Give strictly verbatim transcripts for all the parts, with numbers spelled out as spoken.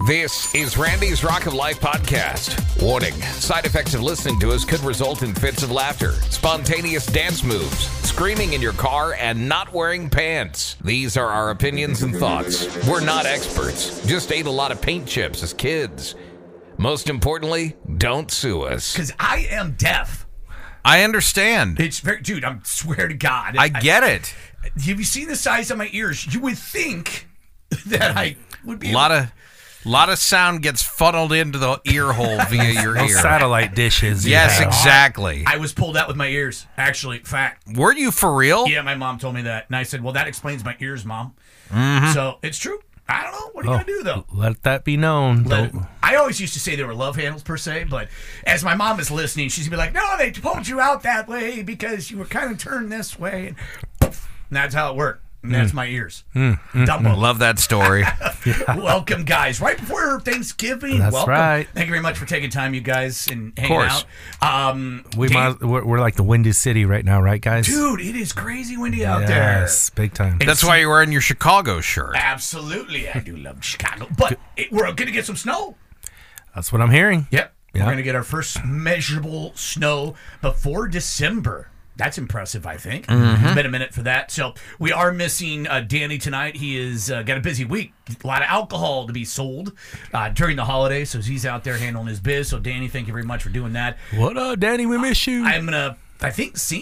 This is Randy's Rock of Life podcast. Warning, side effects of listening to us could result in fits of laughter, spontaneous dance moves, screaming in your car, and not wearing pants. These are our opinions and thoughts. We're not experts. Just ate a lot of paint chips as kids. Most importantly, don't sue us. Because I am deaf. I understand. It's very, dude, I swear to God. I get I, it. Have you seen the size of my ears? You would think that I would be a lot of... A lot of sound gets funneled into the ear hole via your ear. Satellite dishes. Yes, exactly. I was pulled out with my ears, actually. Fact. Were you for real? Yeah, my mom told me that. And I said, well, that explains my ears, Mom. Mm-hmm. So it's true. I don't know. What are you oh, going to do, though? Let that be known. Let, I always used to say they were love handles, per se. But as my mom is listening, she's going to be like, no, they pulled you out that way because you were kind of turned this way. And, poof, and that's how it worked. And that's my ears. Mm, mm, Dumbo. Love that story. Yeah. Welcome, guys. Right before Thanksgiving. That's welcome. right. Thank you very much for taking time, you guys, and hanging of course. out. Um, we Dave, might, we're, we're like the Windy City right now, right, guys? dude, it is crazy windy out there. Yes, big time. That's why you're wearing your Chicago shirt. Absolutely. I do love Chicago. But it, we're going to get some snow. That's what I'm hearing. Yep. Yeah. We're going to get our first measurable snow before December. That's impressive, I think. Mm-hmm. It's been a minute for that. So we are missing uh, Danny tonight. He has uh, got a busy week. A lot of alcohol to be sold uh, during the holidays, so he's out there handling his biz. So, Danny, thank you very much for doing that. What up, Danny? We miss you. I'm going to, I think, see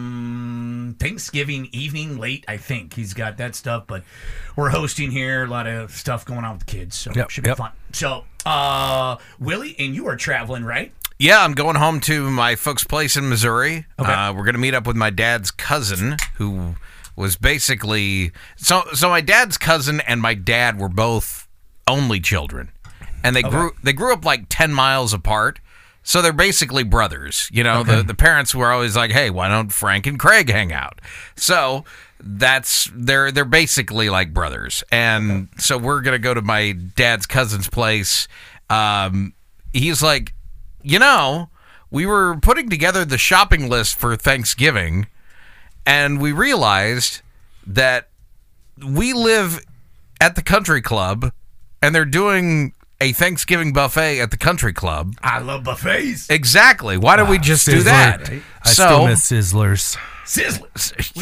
him Thanksgiving evening late, I think. He's got that stuff, but we're hosting here. A lot of stuff going on with the kids, so yep, it should be yep. fun. So, uh, Willie, and you are traveling, right? Yeah, I'm going home to my folks' place in Missouri. Okay. Uh, we're going to meet up with my dad's cousin, who was basically... So so my dad's cousin and my dad were both only children. And they okay. grew they grew up like ten miles apart. So they're basically brothers. You know, okay. the, the parents were always like, hey, why don't Frank and Craig hang out? So that's... They're, they're basically like brothers. And okay. so we're going to go to my dad's cousin's place. Um, he's like... You know, we were putting together the shopping list for Thanksgiving, and we realized that we live at the country club, and they're doing a Thanksgiving buffet at the country club. I love buffets. Exactly. Why don't wow. we just Sizzler. do that? Right? I so, still miss Sizzlers. Sizzler.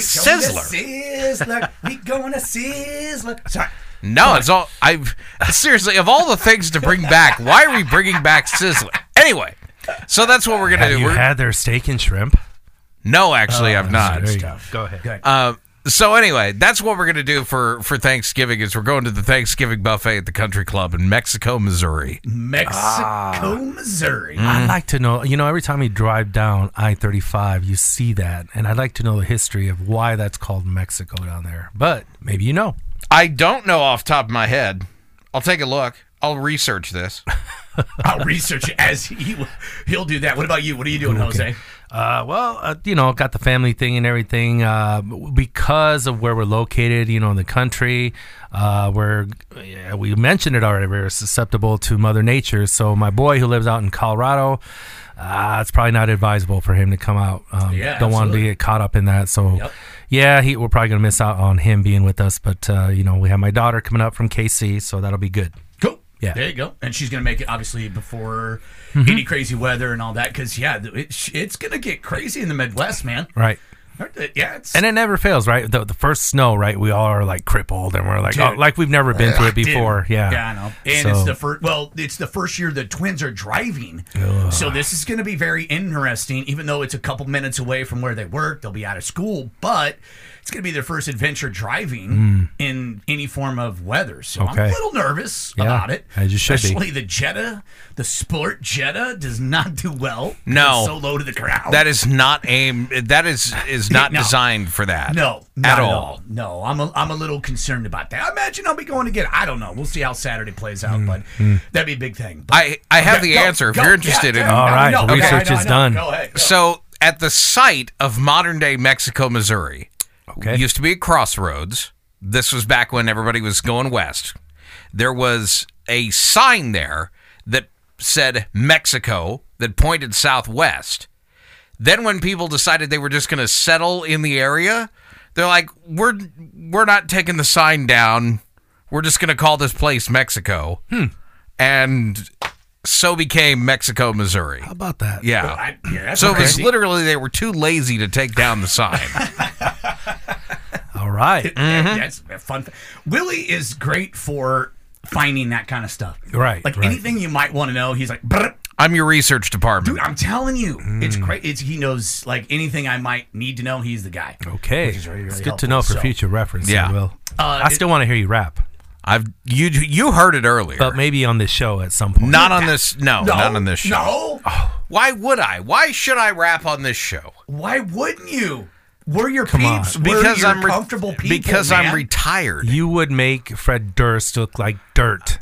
Sizzler. Sizzler. We going to Sizzler. Sorry. No, it's all. I've seriously, of all the things to bring back, why are we bringing back Sizzler? Anyway, so that's what we're gonna Have do. You we're, had their steak and shrimp? No, actually, oh, I've not. Go. go ahead. Go ahead. Uh, so anyway, that's what we're gonna do for, for Thanksgiving. Is we're going to the Thanksgiving buffet at the Country Club in Mexico, Missouri. Mexico, ah. Missouri. Mm. I'd like to know. You know, every time you drive down I thirty-five, you see that, and I'd like to know the history of why that's called Mexico down there. But maybe you know. I don't know off the top of my head. I'll take a look. I'll research this. I'll research it as he he'll do that. What about you? What are you doing, okay. Jose? Uh, well, uh, you know, got the family thing and everything. Uh, because of where we're located, you know, in the country, uh, we're yeah, we mentioned it already. We're susceptible to Mother Nature. So my boy who lives out in Colorado, uh, it's probably not advisable for him to come out. Um, yeah, don't want to get caught up in that. So. Yep. Yeah, he, we're probably going to miss out on him being with us, but, uh, you know, we have my daughter coming up from K C, so that'll be good. Cool. Yeah. There you go. And she's going to make it, obviously, before mm-hmm. any crazy weather and all that, because, yeah, it, it's going to get crazy in the Midwest, man. Right. Yeah, it's... And it never fails, right? The, the first snow, right? We all are like crippled, and we're like, Dude. oh, like we've never been through it before. Dude. Yeah, yeah, I know. And so. it's the first. Well, it's the first year the twins are driving, Ugh. so this is going to be very interesting. Even though it's a couple minutes away from where they work, they'll be out of school, but it's going to be their first adventure driving mm. in any form of weather. So okay. I'm a little nervous yeah, about it. I just should Especially be. the Jetta, the Sport Jetta, does not do well. No, it's so low to the ground. That is not aimed. That is is not no. designed for that. No, not at all. all. No, I'm a, I'm a little concerned about that. I imagine I'll be going to get it. I don't know. We'll see how Saturday plays out, mm, but mm. that'd be a big thing. But, I, I have okay, the go, answer if go, you're interested yeah, in. yeah, all right, no, the okay, research I know, is I know. done. Go ahead. Go. So at the site of modern day Mexico, Missouri, okay. used to be a crossroads. This was back when everybody was going west. There was a sign there that said Mexico that pointed southwest. Then when people decided they were just going to settle in the area, they're like, we're we're not taking the sign down. We're just going to call this place Mexico. Hmm. and so became Mexico, Missouri. How about that? Yeah. Well, I- yeah, that's so it was crazy. literally they were too lazy to take down the sign. All right. Mm-hmm. That's a fun. Willie is great for finding that kind of stuff. Right, Like right. anything you might want to know, he's like, "Brr." I'm your research department. Dude, I'm telling you, it's Mm. great. It's he knows like anything I might need to know. He's the guy. Okay. Which is really, really it's good helpful. to know for So, future reference. Yeah. I will. Uh, I still want to hear you rap, I've you you heard it earlier. but maybe on this show at some point. not on this. No, No, not on this show. No. Why would I? Why should I rap on this show? Why wouldn't you? We're your Come on. peeps. We're Because your I'm re- comfortable people. because man. I'm retired. You would make Fred Durst look like dirt.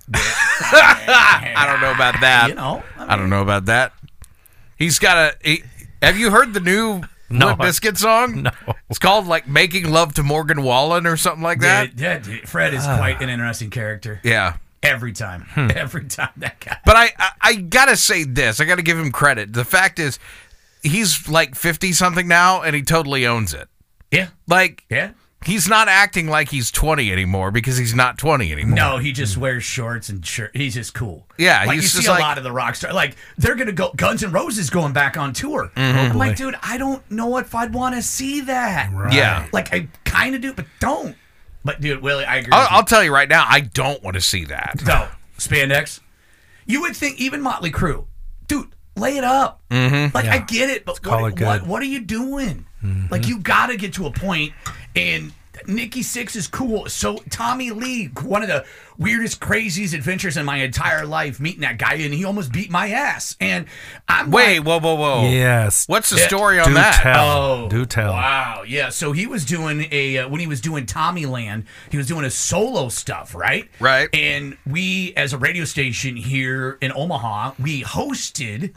I don't know about that. You know, I I don't know about that. He's got a. He, have you heard the new No, Limp I- Bizkit song? No. It's called like "Making Love to Morgan Wallen" or something like that. Yeah, yeah, dude, Fred is Ah. quite an interesting character. Yeah. Every time, Hmm. every time that guy. But I, I, I gotta say this. I gotta give him credit. The fact is, he's like fifty something now, and he totally owns it. Yeah, Like, yeah. he's not acting like he's twenty anymore because he's not twenty anymore. No, he just wears shorts and shirt. He's just cool. Yeah, like he's you just see like- a lot of the rock stars. Like they're gonna go. Guns N' Roses going back on tour. Mm-hmm. I'm like, boy. dude, I don't know if I'd want to see that. Right. Yeah. Like I kind of do, but don't. But dude, Willie, I agree. I'll, with you. I'll tell you right now, I don't want to see that. No, spandex. You would think even Motley Crue, dude, lay it up. Mm-hmm. Like I get it, but call what, it good. what what are you doing? Like you got to get to a point, and Nikki Sixx is cool. So Tommy Lee, one of the weirdest, craziest adventures in my entire life, meeting that guy, and he almost beat my ass. And I'm Wait, like, whoa, whoa, whoa. Yes. What's the Yeah. story on Do that? tell. Oh, Do tell. Wow, yeah. So he was doing a uh, when he was doing Tommy Land, he was doing a solo stuff, right? Right. And we, as a radio station here in Omaha, we hosted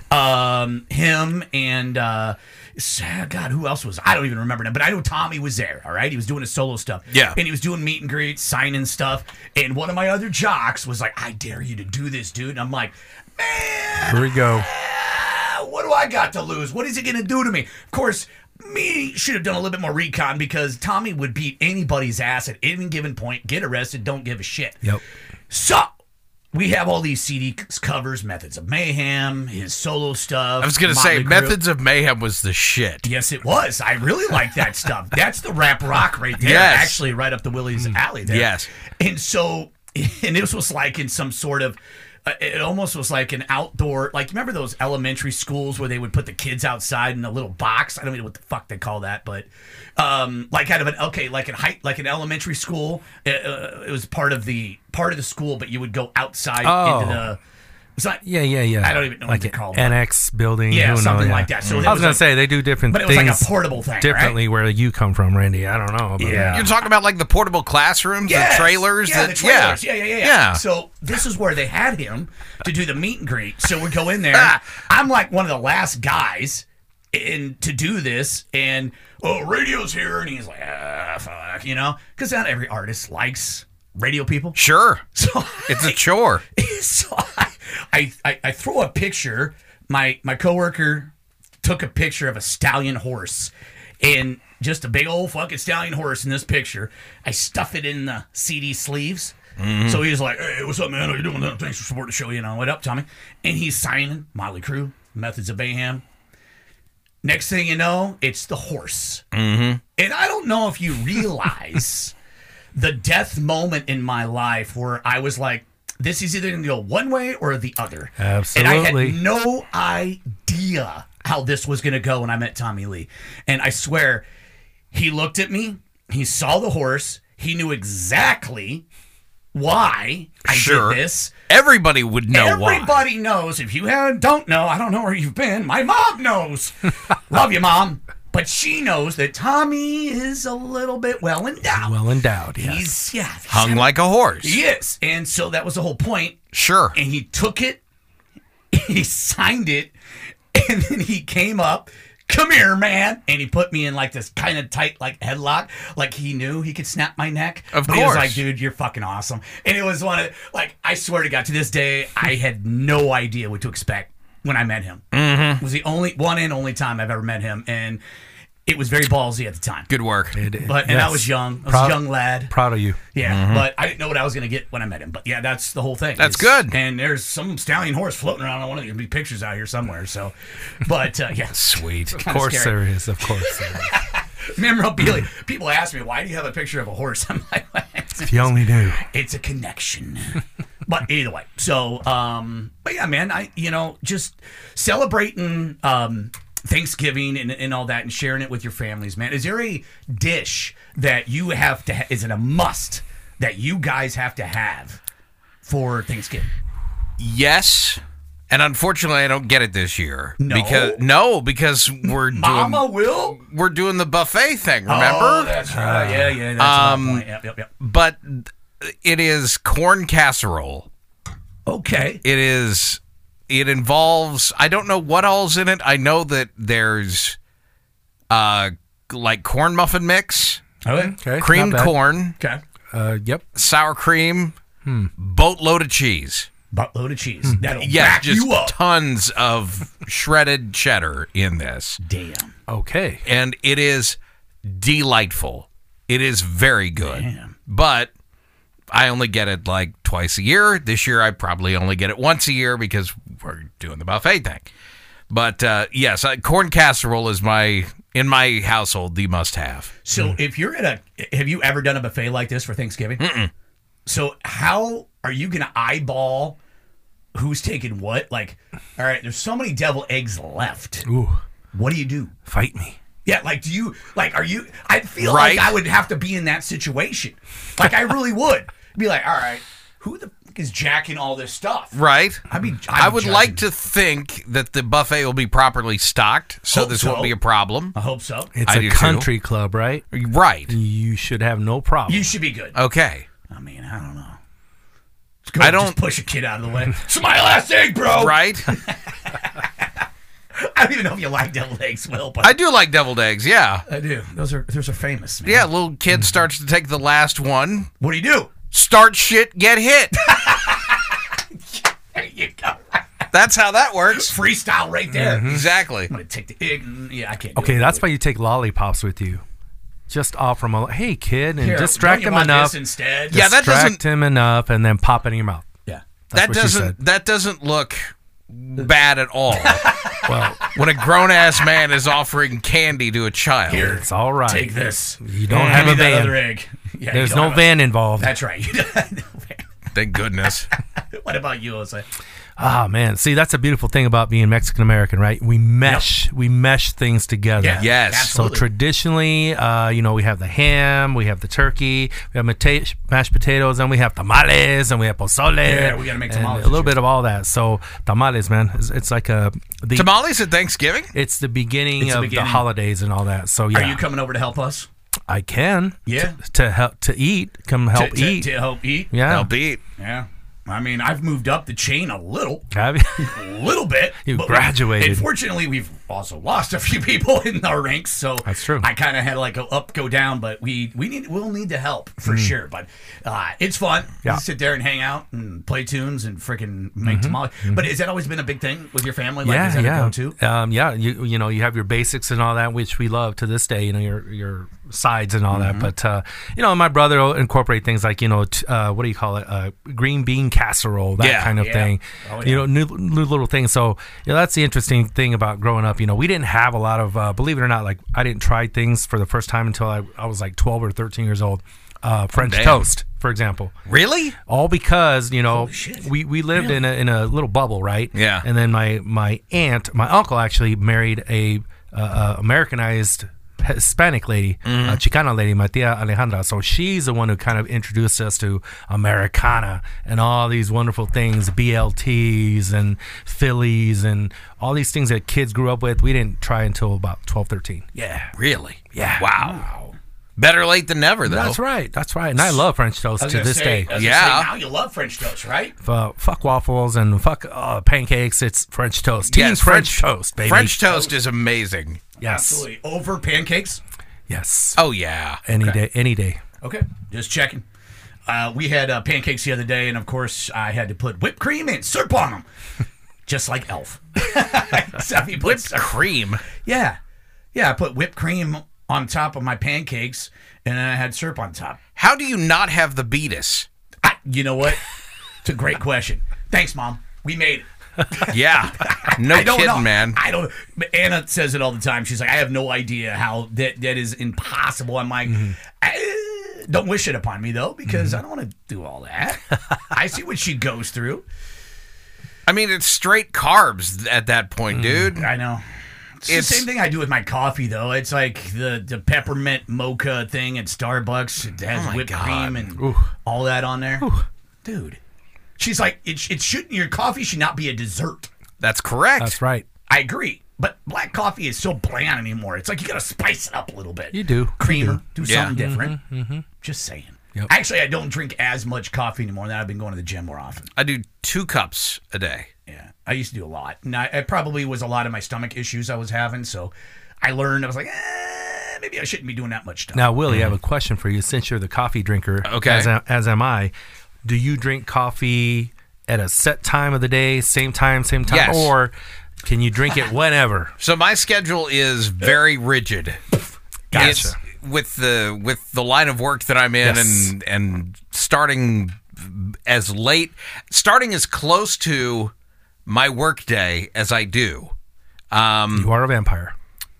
um, him and uh, God, who else was? I don't even remember now, but I know Tommy was there. All right, he was doing his solo stuff. Yeah. and he was doing meet and greets, signing stuff. And one of my other jocks was like, "I dare you to do this, dude." And I'm like, "Man, Here we go. ah, what do I got to lose? What is it going to do to me?" Of course, me should have done a little bit more recon because Tommy would beat anybody's ass at any given point, get arrested, don't give a shit. Yep. So, we have all these C D covers, Methods of Mayhem, his solo stuff. I was going to say, Motley Crue. Methods of Mayhem was the shit. Yes, it was. I really like that stuff. That's the rap rock right there. Yes. Actually, right up the Willie's alley there. Yes. And so, and this was like in some sort of, uh, it almost was like an outdoor, like, remember those elementary schools where they would put the kids outside in a little box? I don't know what the fuck they call that, but um, like kind of an, okay, like, an height, like an elementary school. Uh, uh, it was part of the, part of the school, but you would go outside Oh. into the, it's not, Yeah, yeah, yeah. I don't even know what like they're an called. Annex building. Yeah, who knows, something yeah. like that. So I that was was gonna like- say they do different but it was things like a portable thing, right? differently where you come from, Randy. I don't know. But Yeah. You're talking about like the portable classrooms, Yes. the trailers? Yeah, that, the trailers. Yeah. Yeah, yeah, yeah, Yeah. So this is where they had him to do the meet and greet. So we go in there. Ah. I'm like one of the last guys in to do this, and oh, radio's here, and he's like, ah, fuck, you know, because not every artist likes radio people. Sure. So It's a chore. so I, I, I, I throw a picture. My my coworker took a picture of a stallion horse, and just a big old fucking stallion horse in this picture. I stuff it in the C D sleeves. So he was like, "Hey, what's up, man? How you doing? Thanks for supporting the show. You know, what up, Tommy?" And he's signing Motley Crue, Methods of Mayhem. Next thing you know, it's the horse. Mm-hmm. And I don't know if you realize the death moment in my life where I was like, this is either going to go one way or the other. Absolutely. And I had no idea how this was going to go when I met Tommy Lee. And I swear, he looked at me, he saw the horse, he knew exactly why I Sure. did this. Everybody would know why. Everybody knows. If you have, don't know, I don't know where you've been. My mom knows. Love you, Mom. But she knows that Tommy is a little bit well endowed. well endowed. Yes. He's, yeah. Hung like a horse. He is. And so that was the whole point. Sure. And he took it, he signed it, and then he came up, "Come here, man." And he put me in like this kind of tight like headlock, like he knew he could snap my neck. Of but he was course. like, "Dude, you're fucking awesome." And it was one of, like, I swear to God, to this day, I had no idea what to expect when I met him. Mm-hmm. It was the only one and only time I've ever met him. And it was very ballsy at the time. Good work. It- But and yes. I was young. I was Proud- a young lad. Proud of you. Yeah, but I didn't know what I was going to get when I met him. But yeah, that's the whole thing. That's It's- good. And there's some stallion horse floating around on one of these be pictures out here somewhere. So, but uh, yeah, Sweet. Of course scary. there is. Of course there is. memorabilia. People ask me, why do you have a picture of a horse? I'm like, If you only knew. it's a connection. But either way, so um, but yeah, man, I you know just celebrating um Thanksgiving and, and all that, and sharing it with your families, man. Is there a dish that you have to? Ha- is it a must that you guys have to have for Thanksgiving? Yes. And unfortunately, I don't get it this year. No? Because no, because we're doing Mama will. we're doing the buffet thing. Remember? Oh, that's right. Yeah, yeah. That's Um, my point. Yep, yep, yep. But it is corn casserole. Okay. It is. It involves. I don't know what all's in it. I know that there's, uh, like corn muffin mix, Okay. Okay. creamed not bad. corn, Okay. Uh, yep. sour cream, boatload of cheese. Buttload of cheese. That'll Yeah, back just you up. tons of shredded cheddar in this, Damn. Okay. and it is delightful. It is very good. Damn. But I only get it like twice a year. This year, I probably only get it once a year because we're doing the buffet thing. But uh, yes, uh, corn casserole is my in my household the must-have. So if you're at a, have you ever done a buffet like this for Thanksgiving? Mm-mm. So how are you going to eyeball who's taking what? Like, all right, there's so many devil eggs left. Ooh. What do you do? Fight me. Yeah, like, do you, like, are you, I feel Right. like I would have to be in that situation. Like, I really would. Be like, all right, who the fuck is jacking all this stuff? Right? I mean, I would like to think that the buffet will be properly stocked, so Hope this so. won't be a problem. I hope so. It's I a do too. country club, right? Right. You should have no problem. You should be good. Okay. I mean, I don't know. Let's go I just don't- push a kid out of the way. It's my last egg, bro. Right? I don't even know if you like deviled eggs, Will, but I do like deviled eggs, yeah. I do. Those are those are famous, man. Yeah, little kid starts to take the last one. What do you do? Start shit, get hit. There you go. That's how that works. Freestyle right there. Exactly. I'm gonna take the egg. And, yeah, I can't. Do Okay, it. that's why you take lollipops with you. Just offer him a, hey, kid, and Here, distract don't you him want enough. this instead. Yeah, that distract doesn't- him enough, and then pop it in your mouth. Yeah. That's that what she doesn't said. that doesn't look bad at all. Well, When a grown ass man is offering candy to a child. Here, it's all right. take this. You don't And have give a me that van. other egg. Yeah, There's you don't no have a- van involved. That's right. You don't have no van. Thank goodness. What about you, Jose? Ah, man. See, that's a beautiful thing about being Mexican American, right? We mesh. We mesh things together. Yeah. Yes. So Absolutely. traditionally, uh, you know, we have the ham, we have the turkey, we have mata- mashed potatoes, and we have tamales, and we have pozole. Yeah, we gotta make and tamales A little this year. bit of all that. So tamales, man, it's, it's like a the, Tamales at Thanksgiving? it's the beginning It's the of beginning. the holidays and all that. So yeah, Are you coming over to help us? I can. Yeah. To, to help to eat, come help to, to, eat. to help eat. yeah. Help eat. Yeah. I mean, I've moved up the chain a little. Have you? A little bit. You but graduated. Unfortunately, we've also lost a few people in our ranks, so That's true. I kind of had to like go up, go down, but we we need we'll need the help for sure. But uh, it's fun. Mm. Yeah. You sit there and hang out and play tunes and freaking make tamales. But has that always been a big thing with your family? Like, is Mm-hmm. yeah, that a yeah, go-to? um, yeah. You you know you have your basics and all that, which we love to this day. You know your your sides and all Mm-hmm. that. But uh, you know, my brother will incorporate things like you know t- uh, what do you call it? Uh, green bean casserole, that Yeah, kind of yeah. thing. Oh, You yeah. know, new, new little things. So you know, that's the interesting thing about growing up. You know, we didn't have a lot of uh, believe it or not. Like I didn't try things for the first time until I, I was like twelve or thirteen years old. Uh, French damn. toast, for example. Really? All because you know Holy shit. we, we lived in a in a little bubble, right? Yeah. And then my my aunt, my uncle actually married a uh, uh, Americanized Hispanic lady, Mm-hmm. a Chicana lady, my tia Alejandra. So she's the one who kind of introduced us to Americana and all these wonderful things, B L Ts and Phillies and all these things that kids grew up with. We didn't try until about twelve, thirteen. Yeah. Really? Yeah. Wow. Better late than never, though. That's right. That's right. And I love French toast I was to gonna this say, day. I was Yeah. gonna say, now you love French toast, right? Uh, fuck waffles and fuck uh, pancakes. It's French toast. Team Yes, French, toast, baby. French toast is amazing. Yes. Absolutely. Over pancakes? Yes. Oh, yeah. Any day. Any day. Okay, just checking. Uh, we had uh, pancakes the other day, and of course, I had to put whipped cream and syrup on them, just like Elf. Except he put Whipped syrup. cream. Yeah, Yeah, I put whipped cream on top of my pancakes, and then I had syrup on top. How do you not have the beatus? I, you know what? It's a great question. Thanks, Mom. We made it. Yeah. No I don't kidding, know. man. I don't. Anna says it all the time. She's like, I have no idea how that that is impossible. I'm like, Mm-hmm. I, don't wish it upon me though, because I don't want to do all that. I see what she goes through. I mean, it's straight carbs at that point, dude. I know. It's, It's- the same thing I do with my coffee, though. It's like the, the peppermint mocha thing at Starbucks. It has Oh my whipped God. cream and all that on there. Dude. She's like, it, it shouldn't, your coffee should not be a dessert. That's correct. That's right. I agree. But black coffee is so bland anymore. It's like you got to spice it up a little bit. You do. Creamer. Do Yeah. something different. Just saying. Yep. Actually, I don't drink as much coffee anymore. Now I've been going to the gym more often. I do two cups a day. Yeah, I used to do a lot. And I, it probably was a lot of my stomach issues I was having. So I learned, I was like, eh, maybe I shouldn't be doing that much stuff. Now, Willie, I have a question for you. Since you're the coffee drinker, Okay. as, as am I, do you drink coffee at a set time of the day, same time, same time, Yes. or can you drink it whenever? So my schedule is very rigid. Gotcha. It's with the with the line of work that I'm in, Yes. and and starting as late, starting as close to my work day as I do. Um, You are a vampire.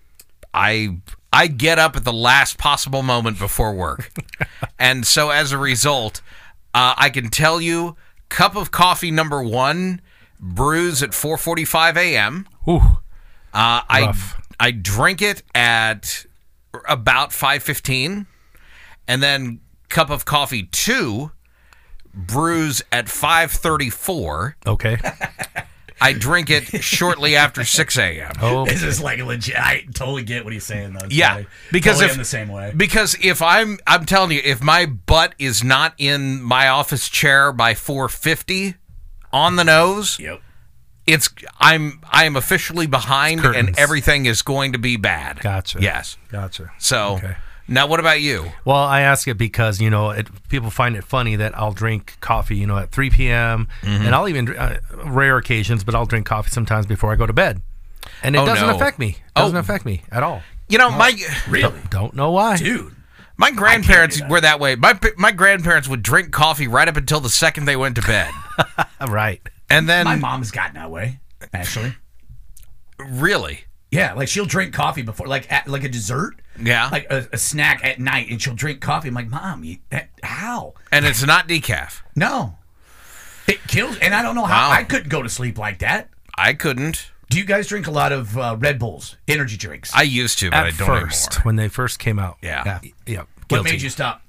I I get up at the last possible moment before work, and so as a result, uh, I can tell you, cup of coffee number one brews at four forty-five a.m. Ooh, Uh, I Rough. I drink it at about five fifteen, and then cup of coffee two brews at five thirty-four. okay. I drink it shortly after six a.m. Oh, This is like legit. I totally get what he's saying, though. It's Yeah, totally- because totally if in the same way. because if I'm I'm telling you, if my butt is not in my office chair by four fifty on the nose, Yep. it's I'm I am officially behind, and Curtains. everything is going to be bad. Gotcha. Yes. Gotcha. So Okay. now, what about you? Well, I ask it because, you know, it, people find it funny that I'll drink coffee, you know, at three p.m. Mm-hmm. and I'll even, uh, rare occasions, but I'll drink coffee sometimes before I go to bed. And it Oh, doesn't no. affect me. Doesn't Oh. affect me at all. You know, my Really? Don't know why. Dude. my grandparents do that. were that way. My my grandparents would drink coffee right up until the second they went to bed, Right. and then My mom's gotten that way, actually. really, Yeah, like she'll drink coffee before, like at, like a dessert. yeah, Like a, a snack at night, and she'll drink coffee. I'm like, Mom, you, that, how? and it's not decaf. No. It kills, and I don't know how. Wow. I couldn't go to sleep like that. I couldn't. Do you guys drink a lot of uh, Red Bulls, energy drinks? I used to, but I At don't first, anymore. when they first came out. Yeah. Yeah. yeah what guilty. made you stop?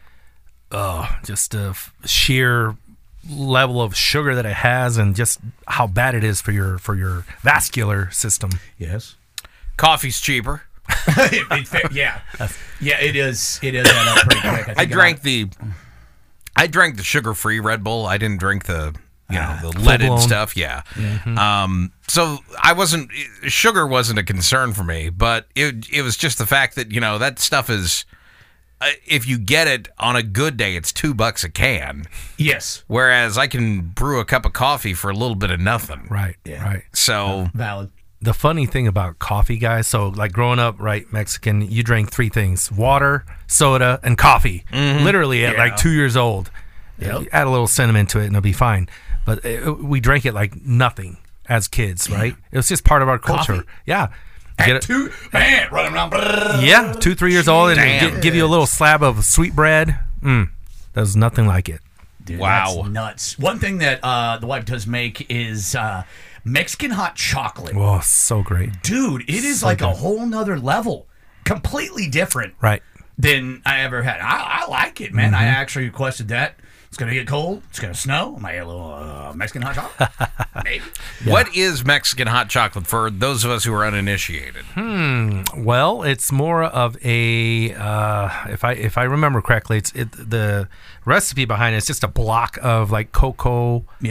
Oh, just a f- sheer level of sugar that it has, and just how bad it is for your for your vascular system. Yes. Coffee's cheaper. it, it, fa- yeah, yeah, it is. It is add up pretty quick. I think drank about- the, I drank the sugar-free Red Bull. I didn't drink the, you know, Ah, the leaded full-blown. stuff. Yeah. Um. So I wasn't. Sugar wasn't a concern for me, but it it was just the fact that, you know, that stuff is. Uh, if you get it on a good day, it's two bucks a can. Yes, Whereas I can brew a cup of coffee for a little bit of nothing. Right. Yeah. Right. So valid. The funny thing about coffee, guys, so like growing up, right, Mexican, you drank three things: water, soda, and coffee. Literally at Yeah. like two years old. Yep. You add a little cinnamon to it and it'll be fine. But it, we drank it like nothing as kids, right? It was just part of our culture. Coffee? Yeah. At Get it- two, man, running around. brrr. yeah, two, three years old, and Damn. gi- give you a little slab of sweet bread. Mm, there's nothing like it. Dude, Wow. that's nuts. One thing that uh, the wife does make is uh, Mexican hot chocolate. Oh, so great. Dude, it is like a whole nother level. Completely different Right. than I ever had. I, I like it, man. I actually requested that. It's going to get cold. It's going to snow. I might get a little uh, Mexican hot chocolate. Maybe. what is Mexican hot chocolate for those of us who are uninitiated? Well, it's more of a uh, if I if I remember correctly, it's it, the recipe behind it is just a block of like cocoa. Yep.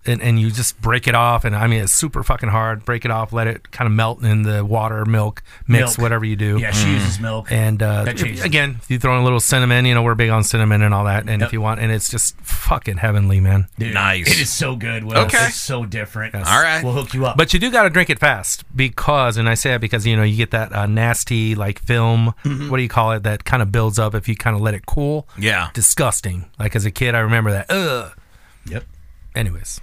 and, and you just break it off. And I mean, it's super fucking hard. Break it off, let it kind of melt in the water, milk, mix, Milk. whatever you do. Yeah, she uses milk. And uh, That changes. again, you throw in a little cinnamon. You know, we're big on cinnamon and all that. And Yep. if you want, and it's just fucking heavenly, man. Dude, Nice. It is so good, Will. Okay. It's so different. All right. We'll hook you up. But you do got to drink it fast because, and I say that because, you know, you get that uh, nasty, like, film, Mm-hmm. what do you call it, that kind of builds up if you kind of let it cool. Yeah. Disgusting. Like, as a kid, I remember that. Ugh. Yep. Anyways.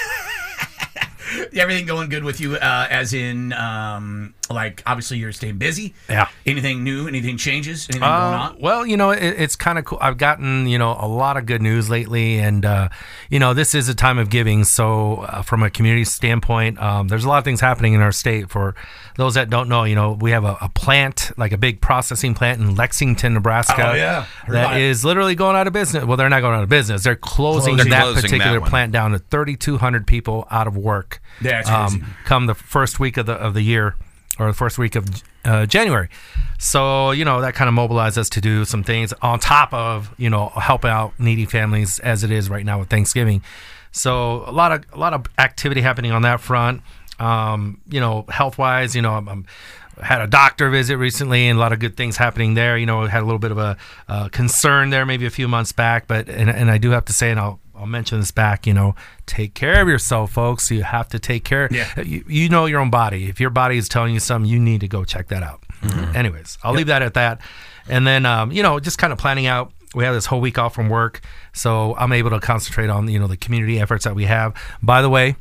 Everything going good with you, uh, as in, um, like, obviously you're staying busy. Yeah. Anything new? Anything changes? Anything Uh, going on? well, you know, it, it's kind of cool. I've gotten, you know, a lot of good news lately. And, uh, you know, this is a time of giving. So uh, from a community standpoint, um, there's a lot of things happening in our state. For those that don't know, you know, we have a, a plant, like a big processing plant in Lexington, Nebraska. Oh, yeah. Heard about That it. is literally going out of business. Well, they're not going out of business. They're closing, Closing. that Closing particular that one. plant down to thirty-two hundred people out of work. That's crazy. um, come the first week of the of the year, or the first week of uh, January. So, you know, that kind of mobilized us to do some things on top of, you know, help out needy families as it is right now with Thanksgiving. So a lot of a lot of activity happening on that front. Um, you know, health wise, you know, I'm, I'm had a doctor visit recently and a lot of good things happening there. You know, had a little bit of a uh, concern there maybe a few months back, but and, and I do have to say, and I'll I'll mention this back, you know, take care of yourself, folks. You have to take care. Yeah. You, you know your own body. If your body is telling you something, you need to go check that out. Anyways, I'll leave that at that. And then, um, you know, just kind of planning out. We have this whole week off from work, so I'm able to concentrate on, you know, the community efforts that we have. By the way,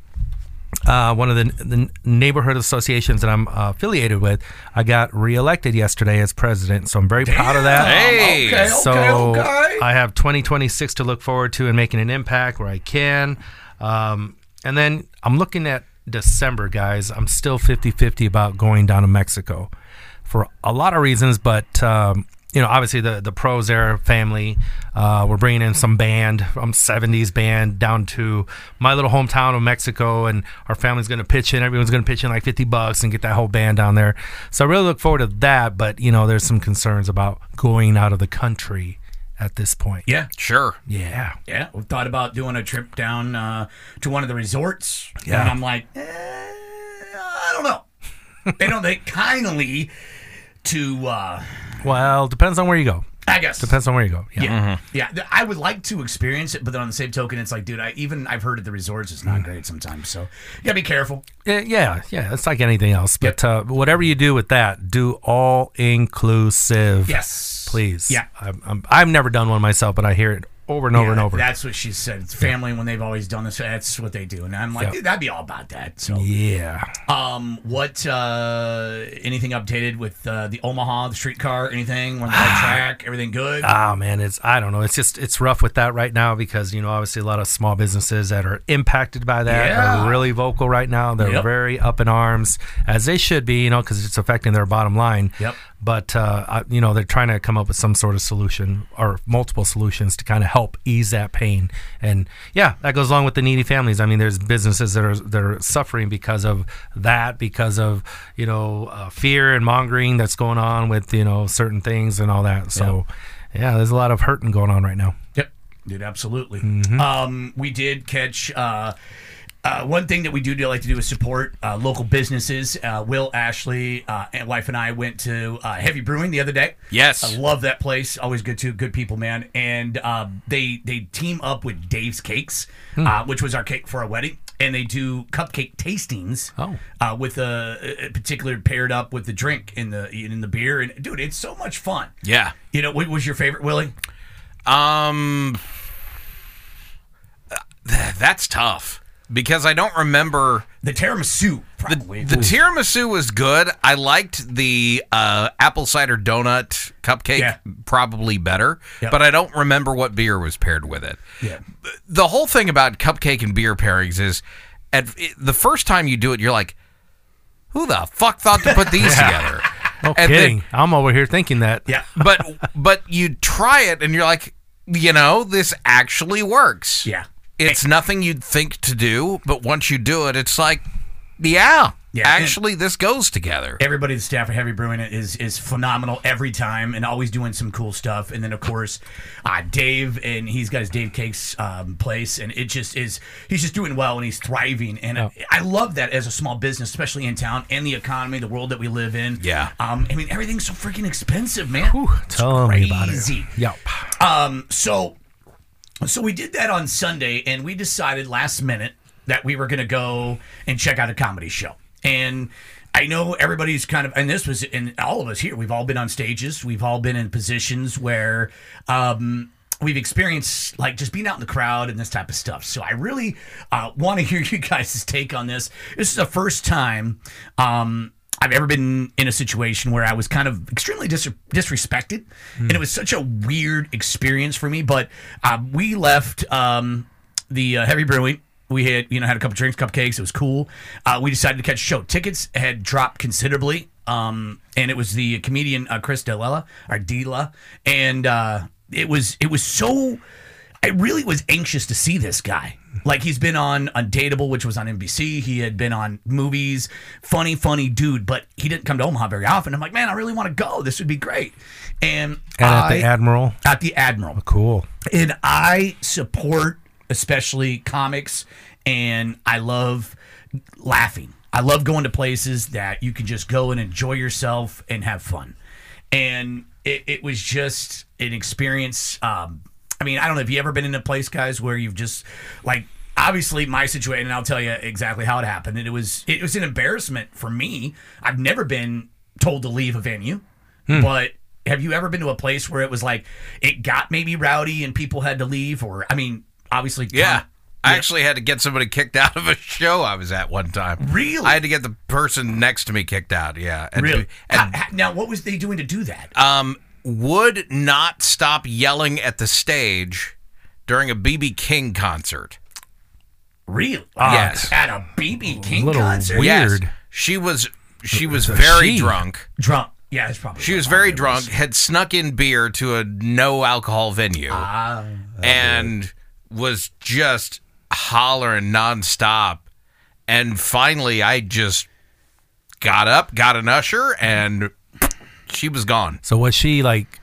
uh, one of the, the neighborhood associations that I'm uh, affiliated with, I got reelected yesterday as president, so I'm very proud of that. Hey. Okay, okay, So okay. I have twenty twenty-six to look forward to and making an impact where I can. Um, and then I'm looking at December, guys. I'm still fifty-fifty about going down to Mexico for a lot of reasons, but um, you know, obviously the the pros there, family. Uh, we're bringing in some band from seventies band down to my little hometown of Mexico, and our family's going to pitch in. Everyone's going to pitch in like fifty bucks and get that whole band down there. So I really look forward to that. But you know, there's some concerns about going out of the country at this point. Yeah. Sure. Yeah. Yeah. We thought about doing a trip down uh, to one of the resorts. Yeah. And I'm like, eh, I don't know. They don't, they kindly to, uh, Well, depends on where you go. I guess. Depends on where you go. Yeah. Yeah, yeah. th- I would like to experience it, but then on the same token, it's like, dude, I even I've heard at the resorts it's not great sometimes. So you gotta be careful. Yeah, yeah, yeah. It's like anything else. But uh, whatever you do with that, do all inclusive. Yes, Please. Yeah, I'm, I'm, I've never done one myself, but I hear it over and over Yeah, and over. That's what she said. It's family when they've always done this. That's what they do, and I'm like, Yeah. dude, that'd be all about that. So, Yeah. um, what? Uh, anything updated with uh, the Omaha, the streetcar? Anything? We're on the right track? Everything good? Oh man, it's I don't know. It's just it's rough with that right now because you know obviously a lot of small businesses that are impacted by that Yeah. are really vocal right now. They're Yep. very up in arms as they should be, you know, because it's affecting their bottom line. Yep. But uh, I, you know they're trying to come up with some sort of solution or multiple solutions to kind of help ease that pain. And yeah, that goes along with the needy families. I mean, there's businesses that are that are suffering because of that, because of you know uh, fear and mongering that's going on with you know certain things and all that. So yeah, there's a lot of hurting going on right now. Yep, dude, absolutely. Mm-hmm. Um, we did catch. Uh, Uh, one thing that we do like to do is support uh, local businesses. Uh, Will, Ashley, uh, and wife and I went to uh, Heavy Brewing the other day. Yes. I love that place. Always good too. Good people, man. And uh, they they team up with Dave's Cakes, uh, which was our cake for our wedding, and they do cupcake tastings. Oh. uh, with a, a particular paired up with the drink in the in the beer, and dude, it's so much fun. Yeah. You know, what was your favorite, Willie? Um, th- that's tough because I don't remember. The tiramisu, The, probably. the tiramisu was good. I liked the uh, apple cider donut cupcake Yeah. probably better, Yep. but I don't remember what beer was paired with it. Yeah. The whole thing about cupcake and beer pairings is, at it, the first time you do it, you're like, "Who the fuck thought to put these together?" No And kidding. then- I'm over here thinking that. Yeah. but but you try it and you're like, you know, this actually works. Yeah. It's nothing you'd think to do, but once you do it, it's like, yeah, Yeah, actually this goes together. Everybody at the staff of Heavy Brewing is is phenomenal every time and always doing some cool stuff. And then, of course, uh, Dave, and he's got his Dave Cakes um, place, and it just is, he's just doing well and he's thriving. And Oh. I, I love that as a small business, especially in town and the economy, the world that we live in. Yeah. Um, I mean, everything's so freaking expensive, man. Whew, tell me about it. Crazy. Yep. Um, so, so we did that on Sunday, and we decided last minute that we were going to go and check out a comedy show. And I know everybody's kind of, and this was, and all of us here, we've all been on stages. We've all been in positions where um, we've experienced like just being out in the crowd and this type of stuff. So I really uh, want to hear you guys' take on this. This is the first time um, I've ever been in a situation where I was kind of extremely dis- disrespected. And it was such a weird experience for me. But uh, we left um, the uh, Heavy Brewing. We had, you know, had a couple drinks, cupcakes. It was cool. Uh, we decided to catch a show. Tickets had dropped considerably, um, and it was the comedian uh, Chris D'Elia, or D'Elia, and uh, it was it was so. I really was anxious to see this guy. Like, he's been on Undateable, which was on N B C. He had been on movies. Funny, funny dude, but he didn't come to Omaha very often. I'm like, man, I really want to go. This would be great. And, And I, at the Admiral. at the Admiral. Cool. And I support especially comics, and I love laughing. I love going to places that you can just go and enjoy yourself and have fun. And it, it was just an experience. Um, I mean, I don't know if you ever been in a place, guys, where you've just like, obviously my situation, and I'll tell you exactly how it happened. And it was it was an embarrassment for me. I've never been told to leave a venue, hmm. but have you ever been to a place where it was like it got maybe rowdy and people had to leave? Or I mean, obviously, Yeah. Tom, I yeah. actually had to get somebody kicked out of a show I was at one time. Really? I had to get the person next to me kicked out, yeah. And, Really? and, How- how- now, what was they doing to do that? um, would not stop yelling at the stage during a B B King concert. Really? Yes. At a B B King little concert? weird. Yes. She was she was a very she. drunk. Drunk. Yeah, it's probably. She was what very it drunk, was. had snuck in beer to a no alcohol venue, Ah, and was just hollering nonstop. And finally, I just got up, got an usher, and she was gone. So was she like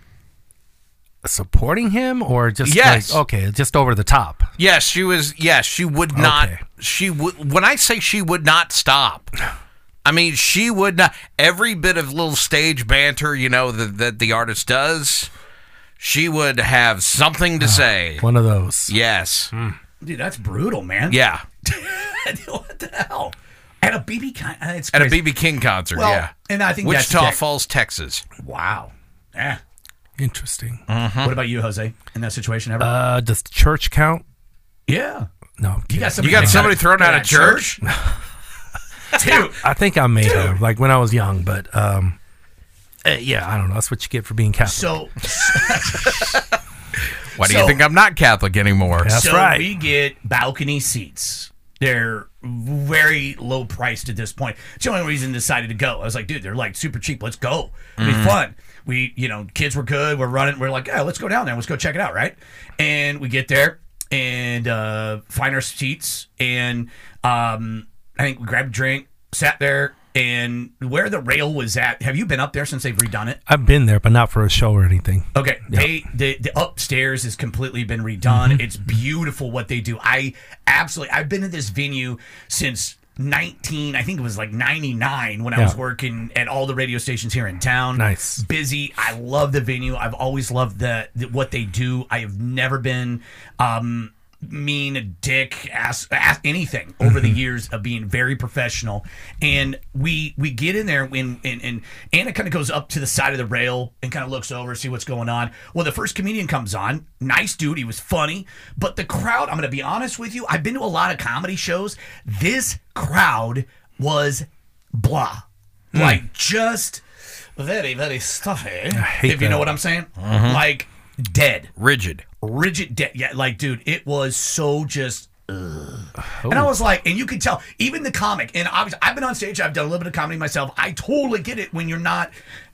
supporting him or just Yes. like, okay, just over the top? Yes, she was. Yes, she would not. Okay. She would. When I say she would not stop, I mean she would not. Every bit of little stage banter, you know, that, that the artist does, she would have something to say. One of those. Yes. dude, that's brutal, man. Yeah. What the hell? At a B B King? It's At a crazy. B B King concert. Well, yeah. and I think that's Wichita tech- Falls, Texas. Wow. Yeah. Interesting. What about you, Jose? In that situation ever? Uh, does the church count? yeah. No. I'm You kidding. got somebody, You got kicked somebody of- thrown out of of church? Dude. I think I may have, like when I was young, but um, eh, yeah, I don't know. That's what you get for being Catholic. So, Why do So- you think I'm not Catholic anymore? That's so right. we get balcony seats. They're very low priced at this point. It's the only reason I decided to go. I was like, dude, they're like super cheap. Let's go. It'll be fun. We, you know, kids were good. We're running. We're like, yeah, let's go down there. Let's go check it out, right? And we get there and uh, find our seats. And um, I think we grabbed a drink, sat there, and where the rail was at. Have you been up there since they've redone it? I've been there, but not for a show or anything. Okay, they the, the upstairs has completely been redone. It's beautiful what they do. I absolutely I've been to this venue since nineteen. I think it was like ninety-nine when I was Yeah. working at all the radio stations here in town. Nice. Busy. I love the venue. I've always loved the, the what they do. I have never been um mean, a dick, ass, ass anything over the years of being very professional. And we we get in there when and, and Anna kind of goes up to the side of the rail and kind of looks over, see what's going on. Well, the first comedian comes on. Nice dude, he was funny. But the crowd, I'm gonna be honest with you, I've been to a lot of comedy shows. This crowd was blah. Like just very, very stuffy. hate If you know that. what I'm saying. Like dead. Rigid. Rigid dead. Yeah, like, dude, it was so just. Ugh. And I was like, and you could tell, even the comic, and obviously, I've been on stage, I've done a little bit of comedy myself. I totally get it when you're not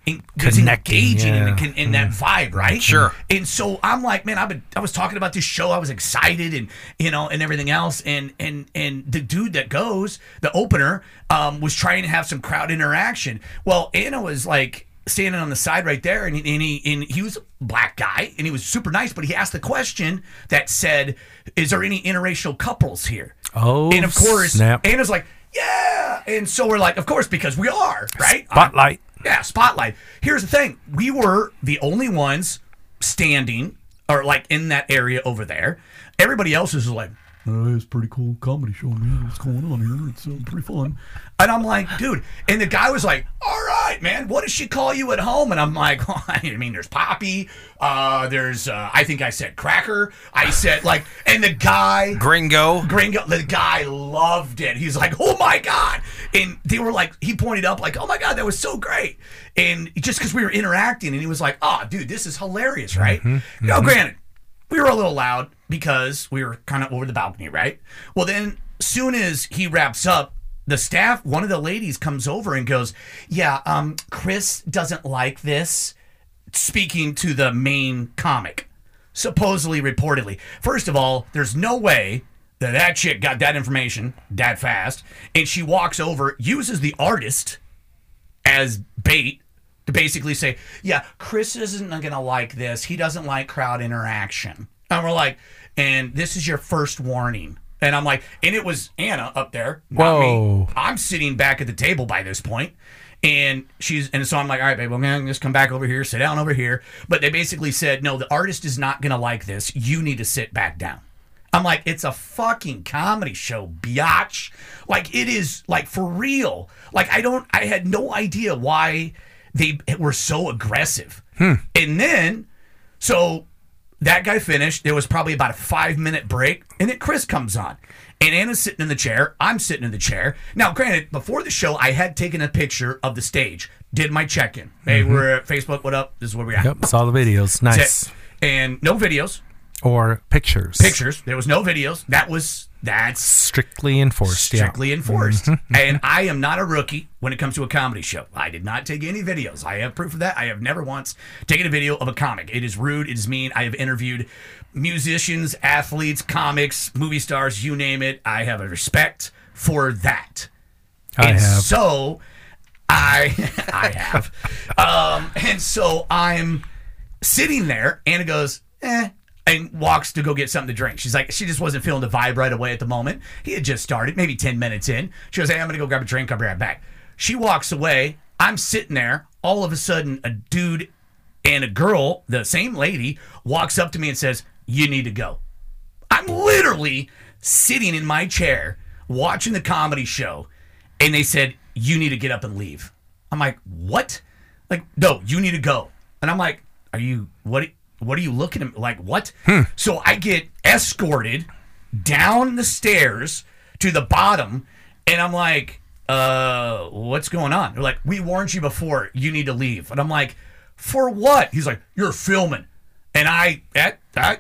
in, was Connecting, engaging yeah. in, the, in that vibe, right? Sure. And so I'm like, man, I've been, I was talking about this show. I was excited and, you know, and everything else. And, and, and the dude that goes, the opener, um, was trying to have some crowd interaction. Well, Anna was like standing on the side right there. And, and he, and he was a black guy and he was super nice, but he asked the question that said, is there any interracial couples here? Oh, and of course, snap. Anna's like, yeah. And so we're like, of course, because we are, right? Spotlight. Yeah, spotlight. Here's the thing. We were the only ones standing or like in that area over there. Everybody else is like, oh, it's a pretty cool comedy show, man. What's going on here? It's uh, pretty fun. And I'm like, dude. And the guy was like, all right, man. What does she call you at home? And I'm like, well, I mean, there's Poppy. Uh, there's, uh, I think I said Cracker. I said like, and the guy. Gringo. Gringo. The guy loved it. He's like, oh my God. And they were like, he pointed up like, oh my God, that was so great. And just because we were interacting and he was like, oh, dude, this is hilarious, right? Mm-hmm, now, mm-hmm. Granted, we were a little loud because we were kind of over the balcony, right? Well, then soon as he wraps up, the staff, one of the ladies comes over and goes, yeah, um, Chris doesn't like this, speaking to the main comic, supposedly, reportedly. First of all, there's no way that that chick got that information that fast, and she walks over, uses the artist as bait to basically say, yeah, Chris isn't going to like this. He doesn't like crowd interaction. And we're like, and this is your first warning. And I'm like, and it was Anna up there, not Whoa. me. I'm sitting back at the table by this point, and she's, and so I'm like, all right, babe, I'm gonna just come back over here, sit down over here. But they basically said, no, the artist is not gonna like this. You need to sit back down. I'm like, it's a fucking comedy show, biatch. Like, it is, like, for real. Like, I don't, I had no idea why they were so aggressive. Hmm. And then, so that guy finished. There was probably about a five minute break, and then Chris comes on. And Anna's sitting in the chair. I'm sitting in the chair. Now, granted, before the show, I had taken a picture of the stage, did my check in. Hey, mm-hmm. we're at Facebook. What up? This is where we're at. Yep, saw the videos. Nice. And no videos. Or pictures. Pictures. There was no videos. That was, that's strictly enforced. Strictly yeah. enforced. And I am not a rookie when it comes to a comedy show. I did not take any videos. I have proof of that. I have never once taken a video of a comic. It is rude. It is mean. I have interviewed musicians, athletes, comics, movie stars, you name it. I have a respect for that. I and have. so I I have. Um, and so I'm sitting there. Anna goes, eh. And walks to go get something to drink. She's like, she just wasn't feeling the vibe right away at the moment. He had just started, maybe ten minutes in. She goes, hey, I'm going to go grab a drink. I'll be right back. She walks away. I'm sitting there. All of a sudden, a dude and a girl, the same lady, walks up to me and says, you need to go. I'm literally sitting in my chair watching the comedy show, and they said, you need to get up and leave. I'm like, what? Like, no, you need to go. And I'm like, are you, what? What are you looking at? Like, what? Hmm. So I get escorted down the stairs to the bottom, and I'm like, uh, what's going on? They're like, we warned you before. You need to leave. And I'm like, for what? He's like, you're filming. And I, that, that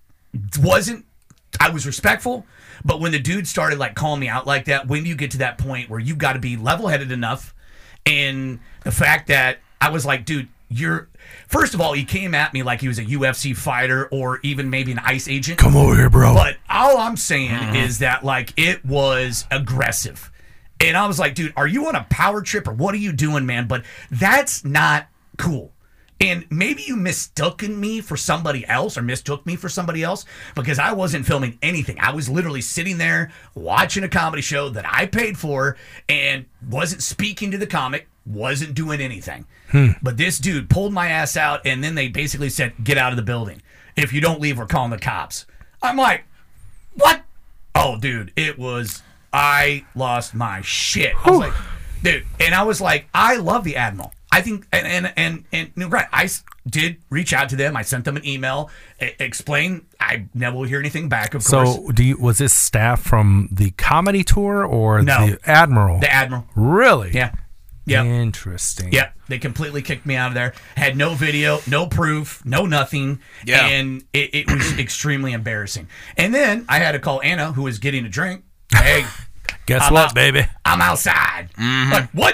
wasn't, I was respectful, but when the dude started, like, calling me out like that, when do you get to that point where you got to be level-headed enough? And the fact that I was like, dude, you're, first of all, he came at me like he was a U F C fighter or even maybe an ICE agent. Come over here, bro. But all I'm saying mm-hmm. is that, like, it was aggressive. And I was like, dude, are you on a power trip or what are you doing, man? But that's not cool. And maybe you mistaken me for somebody else or mistook me for somebody else because I wasn't filming anything. I was literally sitting there watching a comedy show that I paid for and wasn't speaking to the comic, wasn't doing anything. Hmm. But this dude pulled my ass out, and then they basically said, get out of the building. If you don't leave, we're calling the cops. I'm like, what? Oh, dude, it was, I lost my shit. I was like, dude, and I was like, I love the Admiral. I think, and, and, and, and you know, right, I did reach out to them. I sent them an email, a- explain. I never will hear anything back, of so course. So, do you, was this staff from the comedy tour or no, the Admiral? The Admiral. Really? Yeah. Yep. Interesting. Yep. They completely kicked me out of there. Had no video, no proof, no nothing. Yeah. And it, it was extremely embarrassing. And then I had to call Anna, who was getting a drink. Hey, guess I'm what, out, baby? I'm outside. Mm-hmm. Like, what?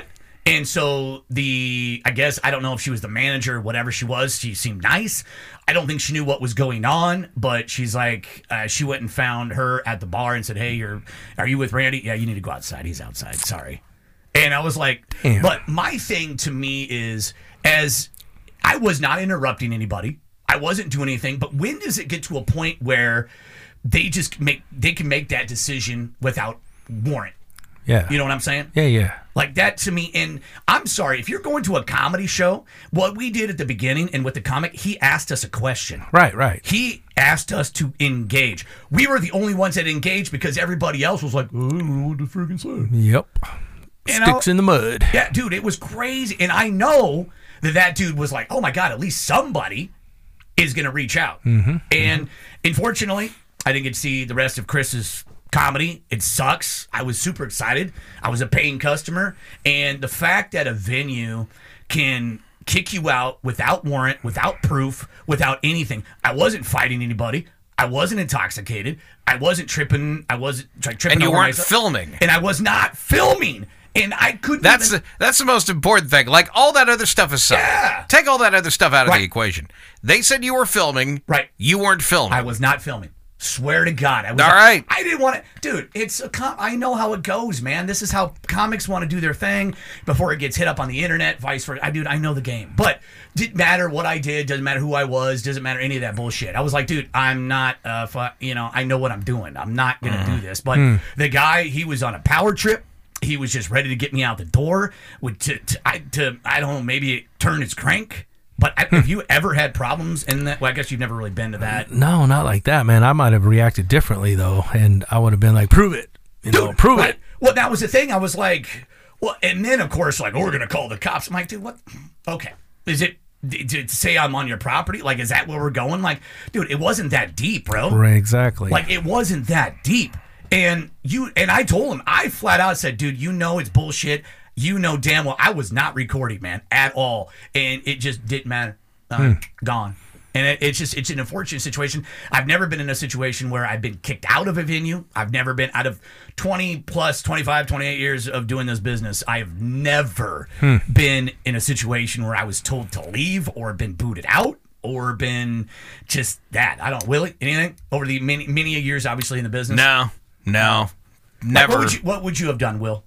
And so the, I guess, I don't know if she was the manager or whatever she was. She seemed nice. I don't think she knew what was going on, but she's like, uh, she went and found her at the bar and said, hey, you're, are you with Randy? Yeah, you need to go outside. He's outside. Sorry. And I was like, Damn. But my thing to me is, as I was not interrupting anybody, I wasn't doing anything, but when does it get to a point where they just make, they can make that decision without warrant? Yeah. You know what I'm saying? Yeah, yeah. Like that to me, and I'm sorry, if you're going to a comedy show, what we did at the beginning and with the comic, he asked us a question. Right, right. He asked us to engage. We were the only ones that engaged because everybody else was like, oh, I don't know what to freaking say. Yep. You Sticks know? in the mud. Yeah, dude, it was crazy. And I know that that dude was like, oh my God, at least somebody is going to reach out. Mm-hmm. And unfortunately, I didn't get to see the rest of Chris's comedy. It sucks. I was super excited. I was a paying customer. And the fact that a venue can kick you out without warrant, without proof, without anything. I wasn't fighting anybody. I wasn't intoxicated. I wasn't tripping. I wasn't like, tripping And you over weren't myself. filming. And I was not filming. And I couldn't That's even... the, that's the most important thing. Like, all that other stuff aside. Yeah. Take all that other stuff out of Right. the equation. They said you were filming. Right. You weren't filming. I was not filming. Swear to God. I was All right. I didn't want to. Dude, it's a com- I know how it goes, man. This is how comics want to do their thing before it gets hit up on the internet, vice versa. I, dude, I know the game. But didn't matter what I did. Doesn't matter who I was. Doesn't matter any of that bullshit. I was like, dude, I'm not, uh, fu- you know, I know what I'm doing. I'm not going to do this. But Hmm. the guy, he was on a power trip. He was just ready to get me out the door. Would to, to, I, to, I don't know, maybe turn his crank. But have you ever had problems in that? Well, I guess you've never really been to that. No, not like that, man. I might have reacted differently, though, and I would have been like, prove it. You know, Dude, prove right. it. Well, that was the thing. I was like, well, and then, of course, like, oh, we're going to call the cops. I'm like, dude, what? Okay. Is it, did it say I'm on your property? Like, is that where we're going? Like, dude, it wasn't that deep, bro. Right, exactly. Like, it wasn't that deep. And you, and I told him, I flat out said, dude, you know it's bullshit. You know damn well I was not recording, man, at all. And it just didn't matter. Uh, Hmm. Gone. And it, it's just, it's an unfortunate situation. I've never been in a situation where I've been kicked out of a venue. I've never been out of twenty plus, twenty-five, twenty-eight years of doing this business. I have never Hmm. been in a situation where I was told to leave or been booted out or been just that. I don't, Willie, anything over the many, many years, obviously, in the business? no, no, Like, never. What would, you, what would you have done, Will?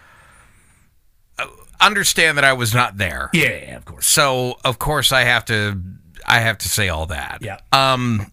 Understand that I was not there. Yeah, yeah, of course. So of course I have to. I have to say all that. Yeah. Um.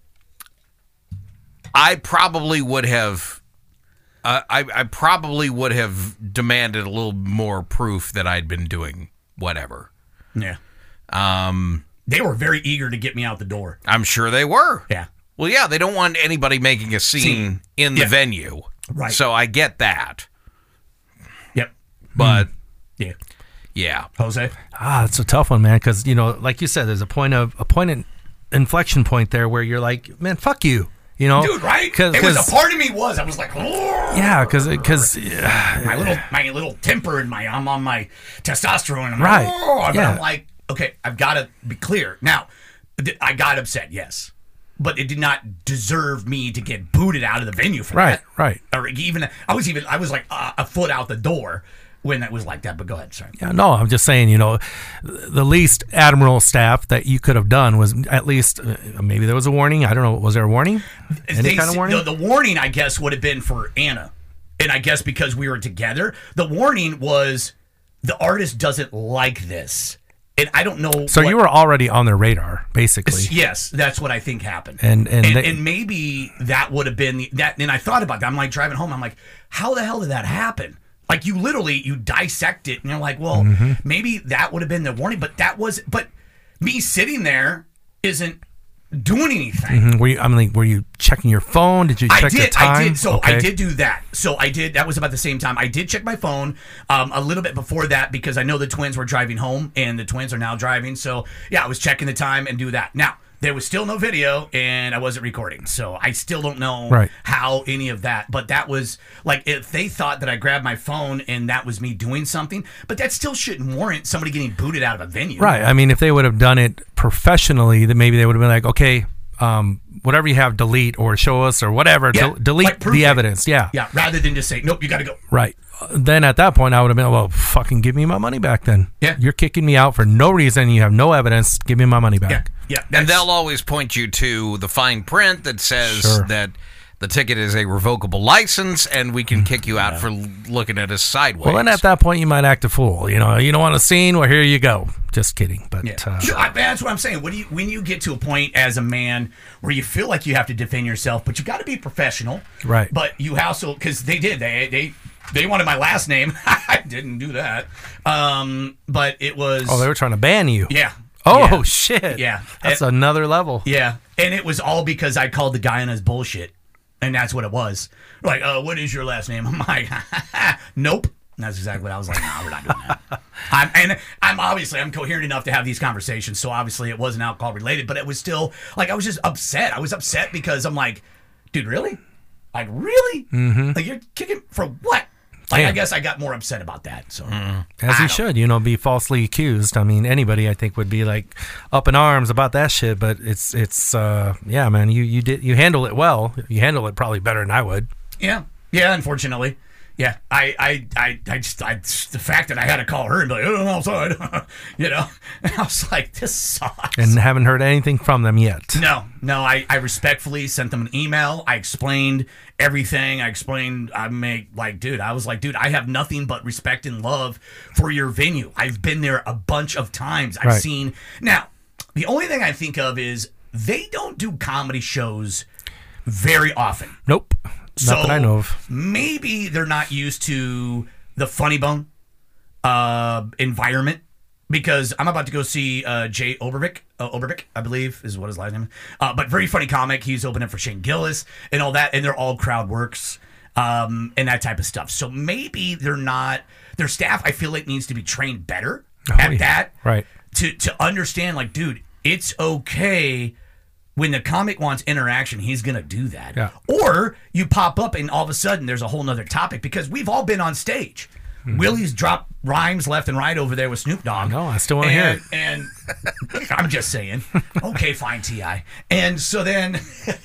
I probably would have. Uh, I I probably would have demanded a little more proof that I'd been doing whatever. Yeah. Um. They were very eager to get me out the door. I'm sure they were. Yeah. Well, yeah, they don't want anybody making a scene Scene. in the Yeah. venue. Right. So I get that. Yep. But Yeah. yeah. Jose? Ah, it's a tough one, man, because, you know, like you said, there's a point of a point in inflection point there where you're like, man, fuck you. You know? Dude, right? Cause, it was 'cause- a part of me was. I was like, oh. yeah, because because My little my little temper and my I'm on my testosterone. And I'm Right. Like, oh. But Yeah. I'm like, okay, I've got to be clear. Now, th- I got upset, yes. But it did not deserve me to get booted out of the venue for right, that. right. Or even, I was even, I was like uh, a foot out the door when that was like that. But go ahead, sorry. Yeah, no, I'm just saying, you know, the least admiral staff that you could have done was at least uh, maybe there was a warning. I don't know. Was there a warning? Any They- kind of warning? The, the warning, I guess, would have been for Anna. And I guess because we were together, the warning was the artist doesn't like this. And I don't know. so what- you were already on their radar, basically. Yes, that's what I think happened. And- and and, they- and maybe that would have been the, that. And I thought about that. I'm like driving home. I'm like, how the hell did that happen? Like you literally you dissect it, and you're like, well, Mm-hmm. maybe that would have been the warning. But that was. But me sitting there isn't doing anything. Mhm. Were you? I mean, like, were you checking your phone? Did you check I did. the time? I did. So Okay. I did do that. So I did. That was about the same time. I did check my phone um, a little bit before that because I know the twins were driving home and the twins are now driving. So yeah, I was checking the time and do that. Now there was still no video and I wasn't recording, so I still don't know Right. how any of that. But that was like if they thought that I grabbed my phone and that was me doing something, but that still shouldn't warrant somebody getting booted out of a venue. Right. I mean, if they would have done it professionally, then maybe they would have been like, okay, um, whatever you have, delete or show us or whatever. Yeah, del- delete like proof the it. evidence. Yeah. Yeah, rather than just say, nope, you got to go. Right. Then at that point, I would have been, well, fucking give me my money back then. Yeah. You're kicking me out for no reason. You have no evidence. Give me my money Yeah, back. yeah. And that's- they'll always point you to the fine print that says Sure. that the ticket is a revocable license, and we can kick you out for looking at us sideways. Well, then at that point, you might act a fool. You know, you don't want a scene? Well, here you go. Just kidding. But Yeah. uh, No, I- that's what I'm saying. When you when you get to a point as a man where you feel like you have to defend yourself, but you got to be professional, Right. But you also because they did they they they wanted my last name. I didn't do that. Um, but it was oh, they were trying to ban you. yeah. Oh, yeah. shit. Yeah. That's And- another level. Yeah, and it was all because I called the guy on his bullshit, and that's what it was. Like, uh, what is your last name? I'm like, nope. And that's exactly what I was like. No, we're not doing that. I'm, and I'm obviously I'm coherent enough to have these conversations, so obviously it wasn't alcohol related, but it was still like I was just upset. I was upset because I'm like, dude, really? Like, really? Mm-hmm. Like, you're kicking for what? Like, I Damn. guess I got more upset about that. So, As I he don't- should, you know, be falsely accused. I mean, anybody I think would be like up in arms about that shit. But it's it's uh, yeah, man. You you did you handle it well. You handle it probably better than I would. Yeah, yeah. Unfortunately, yeah. I, I, I, I just, I, the fact that I had to call her and be like, "Oh, I'm outside," you know, and I was like, "This sucks." And haven't heard anything from them yet. no, no. I, I respectfully sent them an email. I explained everything. I explained. I make like, dude. I was like, dude. I have nothing but respect and love for your venue. I've been there a bunch of times. I've Right. seen. Now, the only thing I think of is they don't do comedy shows very often. Nope. Not that I know of. Maybe they're not used to the Funny Bone uh, environment because I'm about to go see uh, Jay Obervik, uh, Obervik, I believe is what his last name is. Uh, but very funny comic. He's opening for Shane Gillis and all that, and they're all crowd works um, and that type of stuff. So maybe they're not, their staff, I feel like, needs to be trained better Oh, at yeah. that. Right. To, to understand, like, dude, it's okay. When the comic wants interaction, he's going to do that. Yeah. Or you pop up and all of a sudden there's a whole nother topic because we've all been on stage. Willie's dropped rhymes left and right over there with Snoop Dogg. No, I still wanna hear it. And I'm just saying. Okay, fine, T I And so then,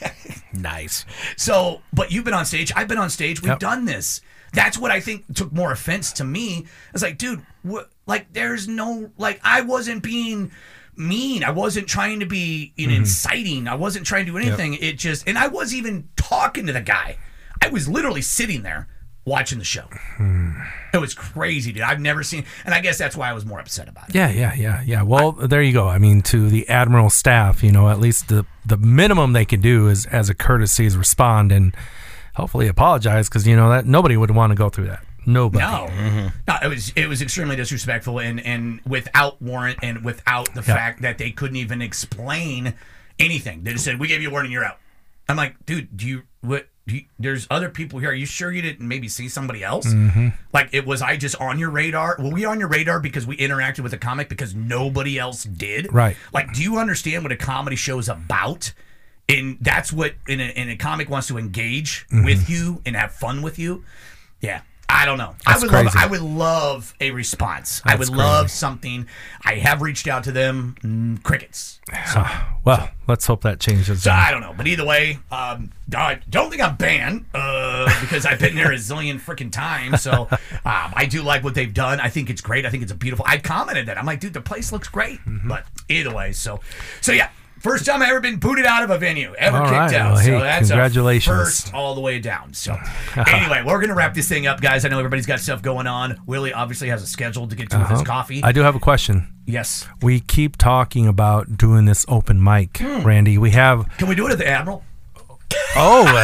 nice. so, but you've been on stage. I've been on stage. We've Yep. done this. That's what I think took more offense to me. It's like, dude, what, like, there's no, like, I wasn't being mean. I wasn't trying to be you know, Mm-hmm. inciting. I wasn't trying to do anything. It just, and I wasn't even talking to the guy. I was literally sitting there watching the show. Hmm. It was crazy, dude. I've never seen, and I guess that's why I was more upset about it. Yeah, yeah, yeah, yeah. Well, there you go. I mean, to the Admiral staff, you know, at least the the minimum they could do is, as a courtesy, is respond and hopefully apologize because you know that nobody would want to go through that. Nobody. No, no, it was it was extremely disrespectful and and without warrant and without the Yeah. fact that they couldn't even explain anything. They just said, "We gave you a warning, you're out." I'm like, dude, do you what? Do you, there's other people here. Are you sure you didn't maybe see somebody else? Mm-hmm. Like, it was I just on your radar? Were we on your radar because we interacted with a comic because nobody else did? Right. Like, do you understand what a comedy show is about? And that's what in a, in a comic wants to engage Mm-hmm. with you and have fun with you. Yeah. I don't know. I That's would love crazy. I would love a response. I That's would love crazy. something. I have reached out to them. Mm, crickets. So, Well, let's hope that changes. so I don't know. But either way, um, I don't think I'm banned uh, because I've been there a zillion freaking times. So um, I do like what they've done. I think it's great. I think it's a beautiful. I commented that. I'm like, dude, the place looks great. Mm-hmm. But either way, so so yeah. First time I ever been booted out of a venue, ever All kicked right. out. Well, so hey, that's congratulations. a first all the way down. So anyway, we're gonna wrap this thing up, guys. I know everybody's got stuff going on. Willie obviously has a schedule to get to with his coffee. I do have a question. yes. We keep talking about doing this open mic, Hmm. Randy. We have Can we do it at the Admiral? oh, uh,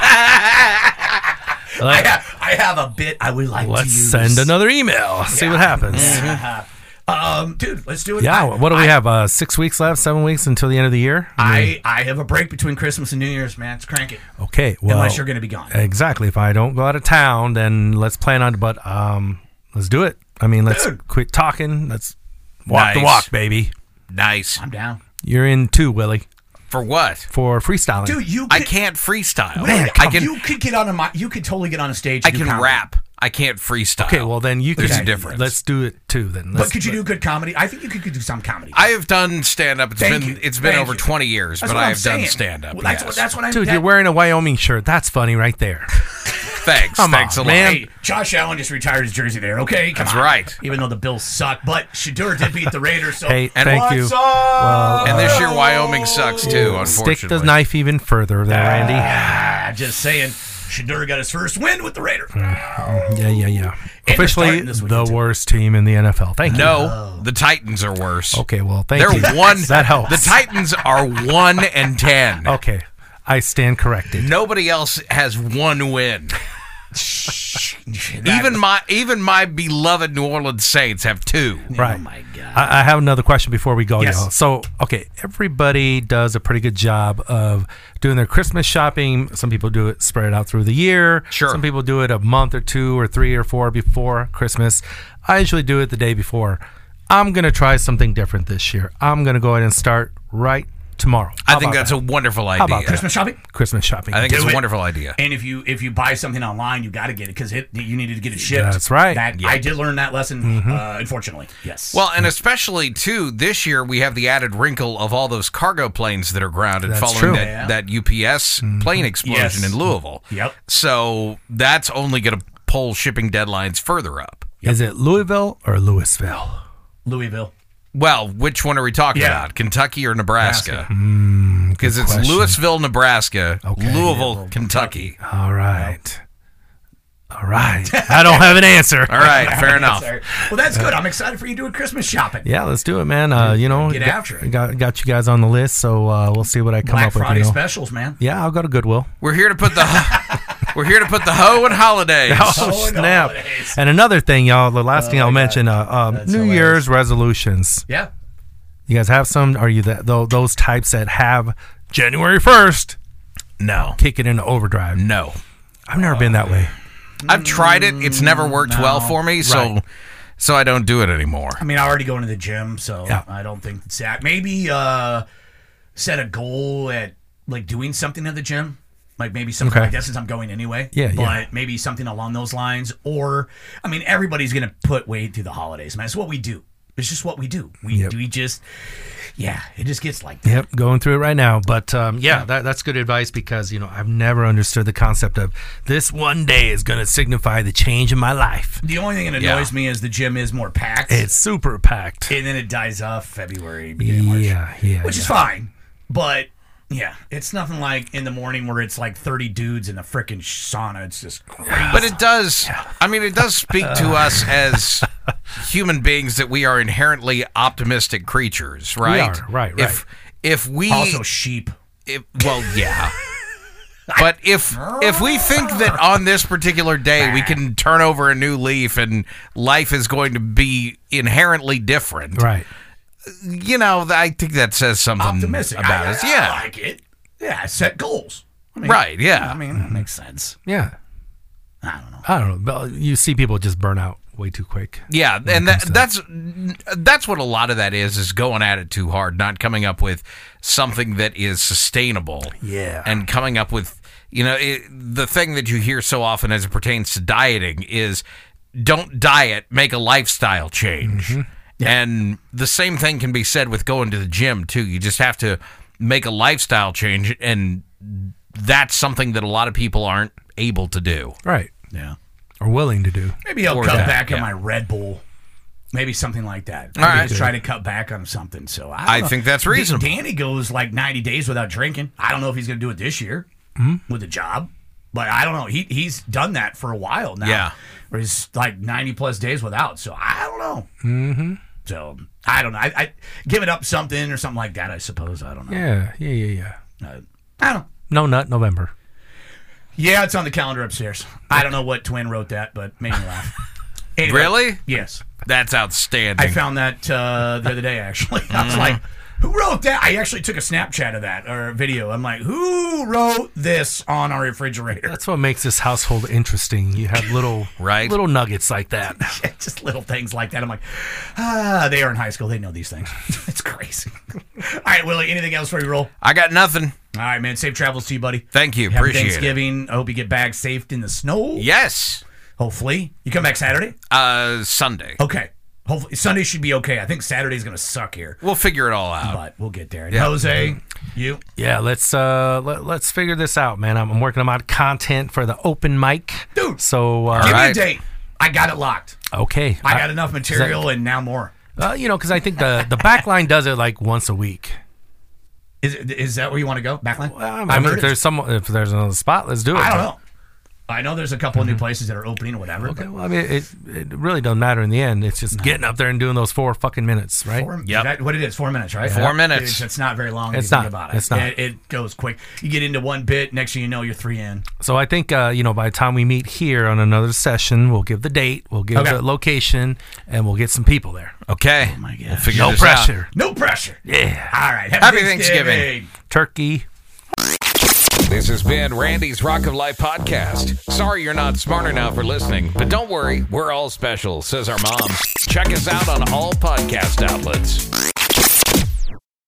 I have, I have a bit I would like let's to use. send another email. See what happens. Um, dude, let's do it. Yeah. I, What do we I, have? Uh, six weeks left. Seven weeks until the end of the year. I, I have a break between Christmas and New Year's, man. It's crank it. Okay. Well, Unless you're going to be gone. exactly. If I don't go out of town, then let's plan on. But um, let's do it. I mean, let's Dude. quit talking. Let's walk the Nice. walk, baby. Nice. I'm down. You're in too, Willie, For what? for freestyling. Dude, you could, I can't freestyle. Man, I can you could get on a mi- you could totally get on a stage. I and do can comedy. rap. I can't freestyle. Okay, well then you could. There's a difference. Let's do it too. Then. But Let's, could you do good comedy? I think you could, could do some comedy. I have done stand up. It's Thank been you. it's been Thank over you. twenty years, That's but what I I'm have done saying. stand up. Well, that's yes. what that's what I'm. Dude, that, you're wearing a Wyoming shirt. That's funny right there. Thanks. Come Thanks on, a lot. man. Hey, Josh Allen just retired his jersey there. Okay, come That's on. right. Even though the Bills suck, but Shadur did beat the Raiders. So Hey, And thank what's you. up? Well, And this year Wyoming sucks too, unfortunately. stick the knife even further there, Randy. Ah, just saying, Shadur got his first win with the Raiders. Yeah, yeah, yeah. they're Officially, starting this the weekend, too. worst team in the N F L. Thank you. No, the Titans are worse. Okay, well, thank They're you. one. That helps. The Titans are one and ten. Okay, I stand corrected. Nobody else has one win. Even my even my beloved New Orleans Saints have two. Right. Oh my god. I, I have another question before we go, Yes. y'all. So, okay, everybody does a pretty good job of doing their Christmas shopping. Some people do it spread it out through the year. Sure. Some people do it a month or two or three or four before Christmas. I usually do it the day before. I'm going to try something different this year. I'm going to go ahead and start right tomorrow. I How think about that's that? a wonderful idea. How about Christmas shopping? Christmas shopping. I think Do it's a it. wonderful idea. And if you if you buy something online, you got to get it because it you needed to get it shipped. That's right. That I did learn that lesson. Uh, unfortunately, yes. Well, and especially too, this year we have the added wrinkle of all those cargo planes that are grounded That's following true. that, Yeah. that U P S plane explosion Yes. in Louisville. Yep. So that's only going to pull shipping deadlines further up. Is it Louisville or Louisville? Louisville. Well, which one are we talking Yeah. about? Kentucky or Nebraska? Nebraska. Because it's question. Louisville, Nebraska, Okay. Louisville, Kentucky. All right. All right. I don't have an answer. All right, fair enough. Sorry. Well, that's good. I'm excited for you doing Christmas shopping. Yeah, let's do it, man. Uh, you know, Get got, after it. Got, got you guys on the list, so uh, we'll see what I come Black up with. Friday You know. specials, man. Yeah, I'll go to Goodwill. We're here to put the we're here to put the hoe in holidays. Oh, and Snap. holidays. And another thing, y'all, the last thing Oh, I'll my mention, uh, um, That's New hilarious. Year's resolutions. Yeah. You guys have some? Are you that tho- those types that have January first No, kick it into overdrive? no. I've never been that way. I've tried it. It's never worked well for me, so Right. so I don't do it anymore. I mean, I already go into the gym, so Yeah. I don't think it's that. Maybe uh, set a goal at like doing something at the gym. Like maybe something Okay. like that since I'm going anyway. Yeah, But yeah. maybe something along those lines. Or, I mean, everybody's going to put weight through the holidays, man. It's what we do. It's just what we do. We Yep. we just, yeah, it just gets like that. Yep, going through it right now. But um, yeah, that, that's good advice because, you know, I've never understood the concept of this one day is going to signify the change in my life. The only thing that Yeah. annoys me is the gym is more packed. It's super packed. and then it dies off February, beginning of March. Yeah, yeah. Which yeah. is fine. But yeah, it's nothing like in the morning where it's like thirty dudes in a freaking sauna. It's just crazy. But it does. I mean, it does speak to us as human beings that we are inherently optimistic creatures, right? are, right, If if we also sheep. if, well, yeah. But if if we think that on this particular day we can turn over a new leaf and life is going to be inherently different, Right. you know, I think that says something Optimistic. about I, us. I Yeah. like it. Yeah, set goals. I mean, Right, yeah. I mean, that makes sense. Yeah. I don't know. I don't know. But you see people just burn out way too quick. Yeah, and that, that's that's what a lot of that is is going at it too hard, not coming up with something that is sustainable. Yeah. and coming up with you know it, the thing that you hear so often as it pertains to dieting is don't diet, make a lifestyle change. Mm-hmm. And the same thing can be said with going to the gym too. You just have to make a lifestyle change, and that's something that a lot of people aren't able to do. Right. Yeah. Or willing to do. Maybe I'll Or cut that, back yeah. on my Red Bull. Maybe something like that. All Maybe right. just try to cut back on something. So I, don't I know. think that's D- reasonable. Danny goes like ninety days without drinking. I don't know if he's going to do it this year Mm-hmm. with a job, but I don't know. He he's done that for a while now. Yeah. where he's like ninety plus days without. So I don't know. Mm-hmm. So I don't know. I, I give it up something or something like that. I suppose. I don't know. Yeah. Yeah, yeah, yeah. Uh, I don't know. No Nut November. Yeah, it's on the calendar upstairs. I don't know what twin wrote that, but made me laugh. Anyway, Really? Yes. That's outstanding. I found that uh, the other day, actually. I was like, who wrote that? I actually took a Snapchat of that, or a video. I'm like, who wrote this on our refrigerator? That's what makes this household interesting. You have little Right. little nuggets like that. Just little things like that. I'm like, ah, they are in high school. They know these things. It's crazy. All right, Willie, anything else before you roll? I got nothing. All right, man. Safe travels to you, buddy. Thank you. Happy Appreciate it. Thanksgiving. I hope you get back safe in the snow. Yes. Hopefully. You come back Saturday? Uh, Sunday. Okay. Hopefully Sunday should be okay. I think Saturday's going to suck here, We'll figure it all out. but we'll get there. Yeah. Jose, you? Yeah, let's uh let, let's figure this out, man. I'm, I'm working on my content for the open mic. Dude. So uh, Give right. me a date. I got it locked. okay. I got enough material and now more. Uh, you know, because I think the the backline does it like once a week. Is it, is that where you want to go? Backline? Well, I I've mean, heard if it. there's some, if there's another spot, let's do it. I don't know. I know there's a couple of new places that are opening or whatever. Okay, but well, I mean, it it really doesn't matter in the end. It's just getting up there and doing those four fucking minutes, right? Four, Yep. that, what it is, four minutes, right? Four Yeah. minutes. It's, it's not very long. If It's you not. think about it. It's not. It, it goes quick. You get into one bit, next thing you know, you're three in. So I think uh, you know, by the time we meet here on another session, we'll give the date, we'll give Okay. the location, and we'll get some people there. Okay. Oh my God. We'll figure No this out. pressure. No pressure. Yeah. All right. Happy Thanksgiving. Turkey. This has been Randy's Rock of Life podcast. Sorry you're not smarter now for listening, but don't worry, we're all special, says our mom. Check us out on all podcast outlets.